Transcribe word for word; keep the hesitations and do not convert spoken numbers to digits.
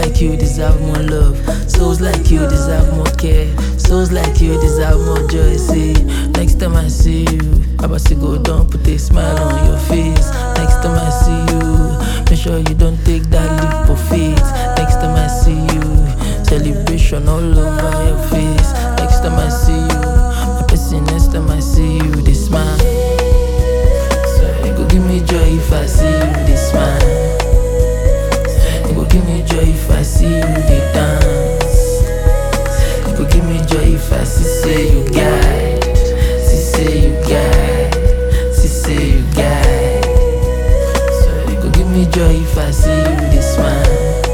like you deserve more love. Souls like you deserve more care. Souls like you deserve more joy. See, next time I see you, I about to go down, put a smile on your face. Next time I see you, make sure you don't take that leap of faith. Next time I see you, celebration all over your face. Next time I see you, my person, next time I see you, this man. So you go give me joy if I see you, this man. You go give me joy if I see you, they dance. You go give me joy if I see say you guide. See say you guide. See say you guide. So you go give me joy if I see you, this man.